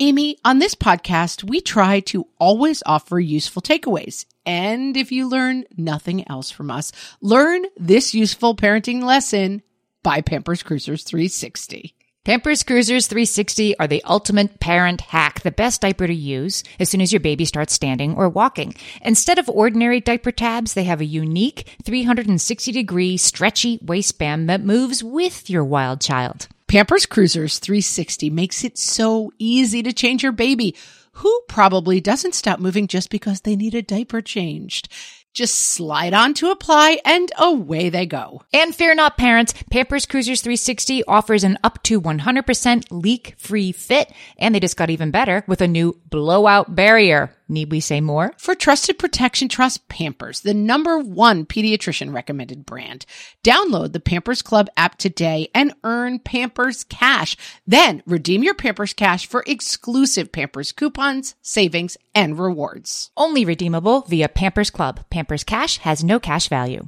Amy, on this podcast, we try to always offer useful takeaways. And if you learn nothing else from us, learn this useful parenting lesson by Pampers Cruisers 360. Pampers Cruisers 360 are the ultimate parent hack, the best diaper to use as soon as your baby starts standing or walking. Instead of ordinary diaper tabs, they have a unique 360-degree stretchy waistband that moves with your wild child. Pampers Cruisers 360 makes it so easy to change your baby, who probably doesn't stop moving just because they need a diaper changed. Just slide on to apply and away they go. And fear not, parents, Pampers Cruisers 360 offers an up to 100% leak-free fit, and they just got even better with a new blowout barrier. Need we say more? For trusted protection, trust Pampers, the #1 pediatrician recommended brand. Download the Pampers Club app today and earn Pampers Cash. Then redeem your Pampers Cash for exclusive Pampers coupons, savings, and rewards. Only redeemable via Pampers Club. Pampers Cash has no cash value.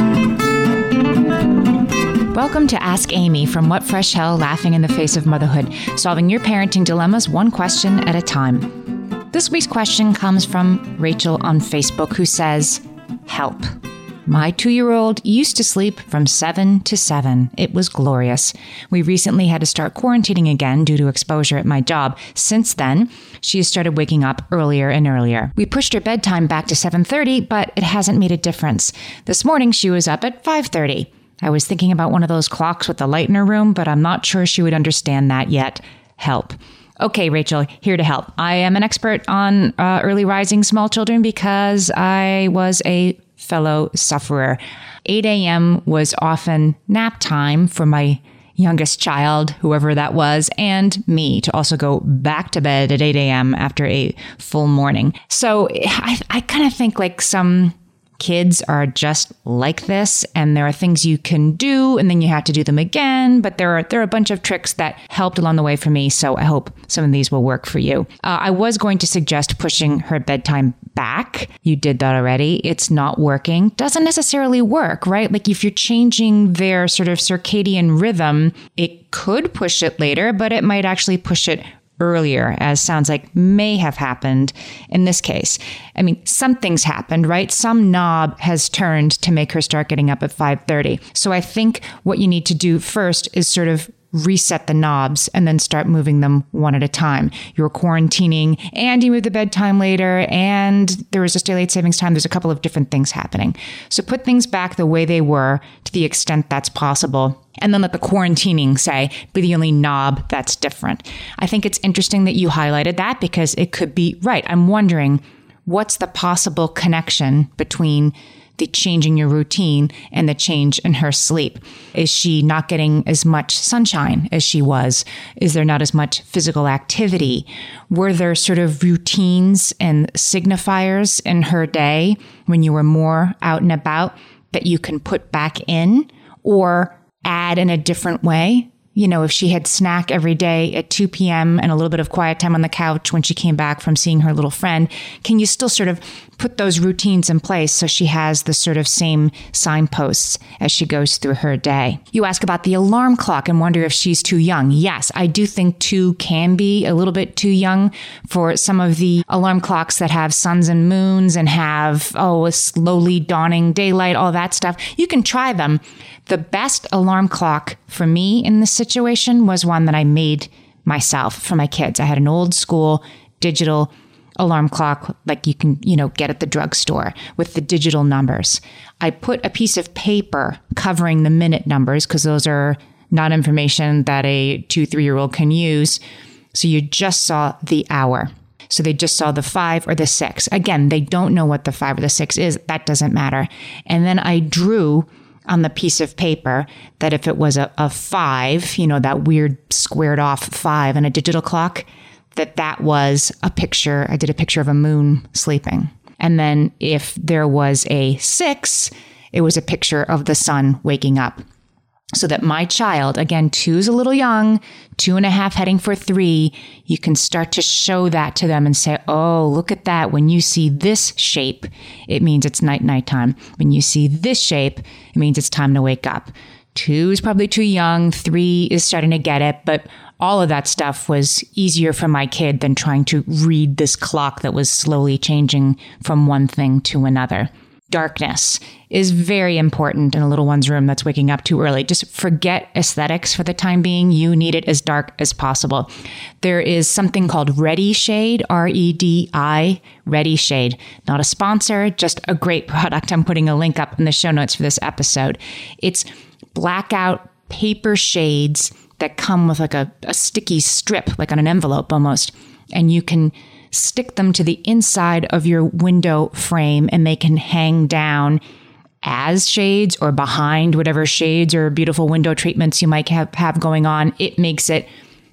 Welcome to Ask Amy from What Fresh Hell, laughing in the face of motherhood, solving your parenting dilemmas one question at a time. This week's question comes from Rachel on Facebook, who says, "Help. My 2-year-old used to sleep from 7 to 7. It was glorious. We recently had to start quarantining again due to exposure at my job. Since then, she has started waking up earlier and earlier. We pushed her bedtime back to 7:30, but it hasn't made a difference. This morning, she was up at 5:30. I was thinking about one of those clocks with the light in her room, but I'm not sure she would understand that yet. Help." Okay, Rachel, here to help. I am an expert on early rising small children because I was a fellow sufferer. 8 a.m. was often nap time for my youngest child, whoever that was, and me to also go back to bed at 8 a.m. after a full morning. So I kind of think like some kids are just like this, and there are things you can do and then you have to do them again, but there are a bunch of tricks that helped along the way for me, so I hope some of these will work for you. I was going to suggest pushing her bedtime back. You did that already. It's not working. Doesn't necessarily work, right? Like if you're changing their sort of circadian rhythm, it could push it later, but it might actually push it earlier, as sounds like may have happened in this case. I mean, something's happened, right? Some knob has turned to make her start getting up at 5:30. So I think what you need to do first is sort of reset the knobs and then start moving them one at a time. You're quarantining and you move the bedtime later and there was just daylight savings time. There's a couple of different things happening. So put things back the way they were to the extent that's possible. And then let the quarantining, say, be the only knob that's different. I think it's interesting that you highlighted that because it could be right. I'm wondering, what's the possible connection between the change in your routine and the change in her sleep? Is she not getting as much sunshine as she was? Is there not as much physical activity? Were there sort of routines and signifiers in her day when you were more out and about that you can put back in or add in a different way? You know, if she had snack every day at 2 p.m. and a little bit of quiet time on the couch when she came back from seeing her little friend, can you still sort of put those routines in place so she has the sort of same signposts as she goes through her day? You ask about the alarm clock and wonder if she's too young. Yes, I do think 2 can be a little bit too young for some of the alarm clocks that have suns and moons and have, a slowly dawning daylight, all that stuff. You can try them. The best alarm clock for me in this situation was one that I made myself for my kids. I had an old school digital alarm clock like you can, get at the drugstore with the digital numbers. I put a piece of paper covering the minute numbers because those are not information that a 2-3-year-old can use. So you just saw the hour. So they just saw the 5 or the 6. Again, they don't know what the 5 or the 6 is. That doesn't matter. And then I drew on the piece of paper that if it was a 5, that weird squared off 5 in a digital clock, that was a picture. I did a picture of a moon sleeping. And then if there was a 6, it was a picture of the sun waking up. So that my child, again, 2 is a little young, 2.5 heading for 3, you can start to show that to them and say, oh, look at that. When you see this shape, it means it's nighttime. When you see this shape, it means it's time to wake up. 2 is probably too young. 3 is starting to get it. But all of that stuff was easier for my kid than trying to read this clock that was slowly changing from one thing to another. Darkness is very important in a little one's room that's waking up too early. Just forget aesthetics for the time being. You need it as dark as possible. There is something called Ready Shade, REDI, Ready Shade. Not a sponsor, just a great product. I'm putting a link up in the show notes for this episode. It's blackout paper shades that come with like a sticky strip, like on an envelope almost. And you can stick them to the inside of your window frame and they can hang down as shades or behind whatever shades or beautiful window treatments you might have going on. It makes it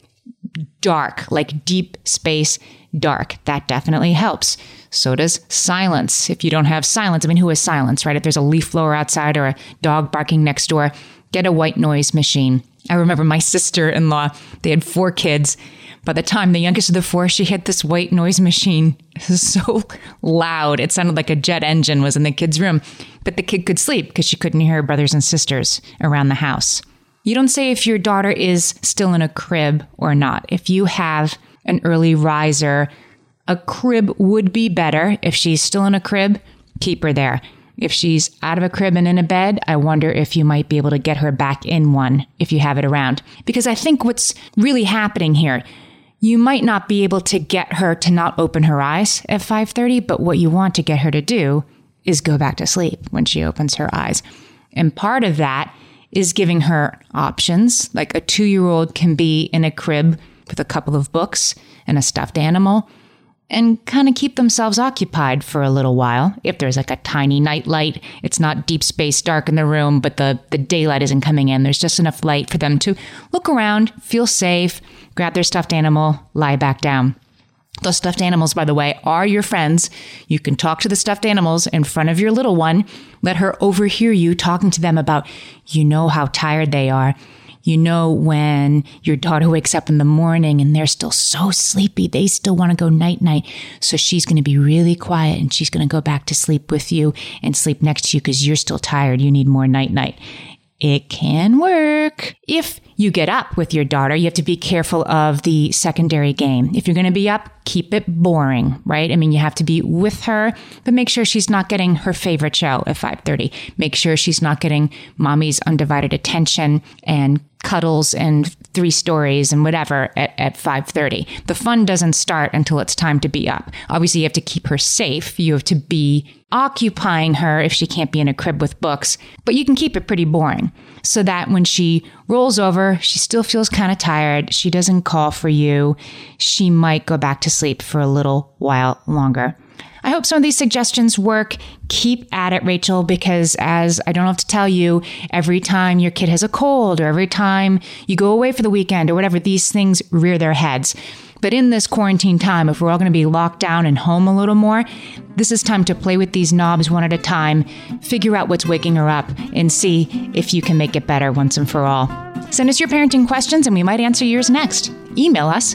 dark, like deep space dark. That definitely helps. So does silence. If you don't have silence, I mean, who has silence, right? If there's a leaf blower outside or a dog barking next door, get a white noise machine. I remember my sister-in-law, they had 4 kids. By the time the youngest of the 4, she had this white noise machine. It was so loud. It sounded like a jet engine was in the kid's room. But the kid could sleep because she couldn't hear her brothers and sisters around the house. You don't say if your daughter is still in a crib or not. If you have an early riser, a crib would be better. If she's still in a crib, keep her there. If she's out of a crib and in a bed, I wonder if you might be able to get her back in one if you have it around. Because I think what's really happening here, you might not be able to get her to not open her eyes at 5:30, but what you want to get her to do is go back to sleep when she opens her eyes. And part of that is giving her options. Like a 2-year-old can be in a crib with a couple of books and a stuffed animal and kind of keep themselves occupied for a little while. If there's like a tiny night light, it's not deep space dark in the room, but the daylight isn't coming in. There's just enough light for them to look around, feel safe, grab their stuffed animal, lie back down. Those stuffed animals, by the way, are your friends. You can talk to the stuffed animals in front of your little one. Let her overhear you talking to them about, you know how tired they are. You know when your daughter wakes up in the morning and they're still so sleepy, they still want to go night-night. So she's going to be really quiet and she's going to go back to sleep with you and sleep next to you because you're still tired. You need more night-night. It can work. If you get up with your daughter, you have to be careful of the secondary game. If you're going to be up, keep it boring, right? I mean, you have to be with her, but make sure she's not getting her favorite show at 5:30. Make sure she's not getting mommy's undivided attention and cuddles and 3 stories and whatever at 5:30. The fun doesn't start until it's time to be up. Obviously, you have to keep her safe. You have to be occupying her if she can't be in a crib with books, but you can keep it pretty boring so that when she rolls over, she still feels kind of tired. She doesn't call for you. She might go back to sleep for a little while longer. I hope some of these suggestions work. Keep at it, Rachel, because as I don't have to tell you, every time your kid has a cold or every time you go away for the weekend or whatever, these things rear their heads. But in this quarantine time, if we're all going to be locked down and home a little more, this is time to play with these knobs one at a time, figure out what's waking her up, and see if you can make it better once and for all. Send us your parenting questions and we might answer yours next. Email us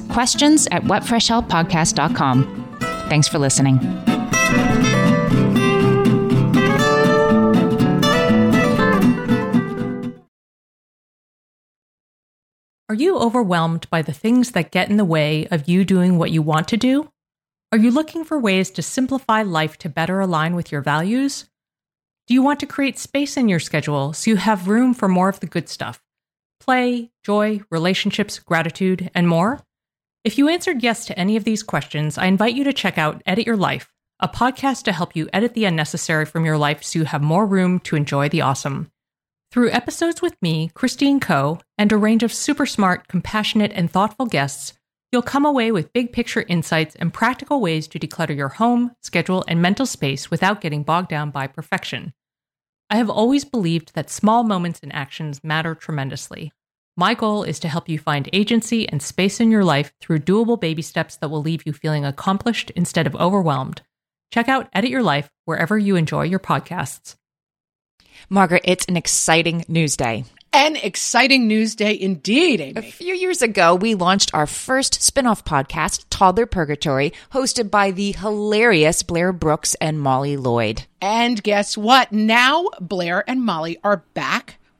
questions@whatfreshhellpodcast.com. Thanks for listening. Are you overwhelmed by the things that get in the way of you doing what you want to do? Are you looking for ways to simplify life to better align with your values? Do you want to create space in your schedule so you have room for more of the good stuff? Play, joy, relationships, gratitude, and more? If you answered yes to any of these questions, I invite you to check out Edit Your Life, a podcast to help you edit the unnecessary from your life so you have more room to enjoy the awesome. Through episodes with me, Christine Coe, and a range of super smart, compassionate, and thoughtful guests, you'll come away with big picture insights and practical ways to declutter your home, schedule, and mental space without getting bogged down by perfection. I have always believed that small moments and actions matter tremendously. My goal is to help you find agency and space in your life through doable baby steps that will leave you feeling accomplished instead of overwhelmed. Check out Edit Your Life wherever you enjoy your podcasts. Margaret, it's an exciting news day. An exciting news day indeed, Amy. A few years ago, we launched our first spin-off podcast, Toddler Purgatory, hosted by the hilarious Blair Brooks and Molly Lloyd. And guess what? Now Blair and Molly are back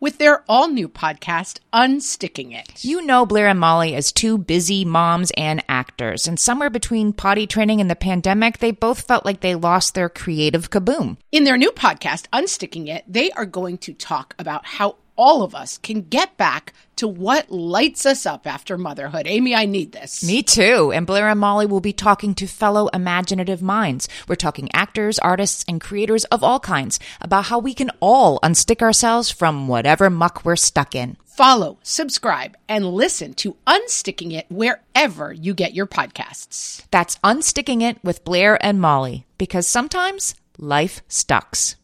with their all-new podcast, Unsticking It. You know Blair and Molly as two busy moms and actors, and somewhere between potty training and the pandemic, they both felt like they lost their creative kaboom. In their new podcast, Unsticking It, they are going to talk about how all of us can get back to what lights us up after motherhood. Amy, I need this. Me too. And Blair and Molly will be talking to fellow imaginative minds. We're talking actors, artists, and creators of all kinds about how we can all unstick ourselves from whatever muck we're stuck in. Follow, subscribe, and listen to Unsticking It wherever you get your podcasts. That's Unsticking It with Blair and Molly, because sometimes life stucks.